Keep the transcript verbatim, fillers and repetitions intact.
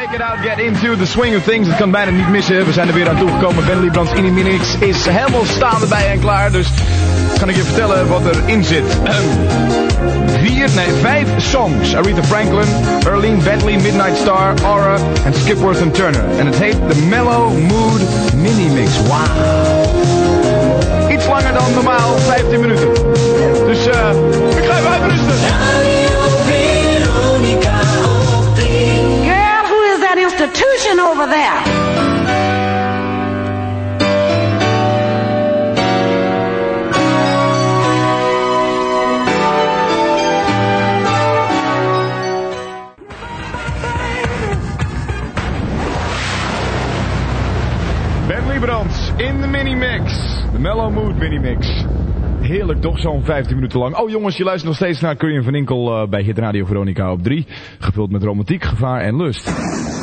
Check it out, get into the swing of things. Het kan bijna niet missen. We zijn er weer aan toegekomen. Ben Liebrands in die Minix is helemaal staande bij en klaar. Dus kan ik je vertellen wat erin zit. Vier, nee, vijf songs. Aretha Franklin, Earlene Bentley, Midnight Star, Aura en Skipworth and Turner. En het heet de Mellow Mood Mini-mix. Wauw. Iets langer dan normaal, vijftien minuten. Dus eh, uh, ik ga even uitrusten. Girl, who is that institution over there? Ben Liebrands in de Minimix. De Mellow Mood Minimix. Heerlijk toch, zo'n vijftien minuten lang. Oh jongens, je luistert nog steeds naar Curry en Van Inkel uh, bij Hit Radio Veronica op drie. Gevuld met romantiek, gevaar en lust.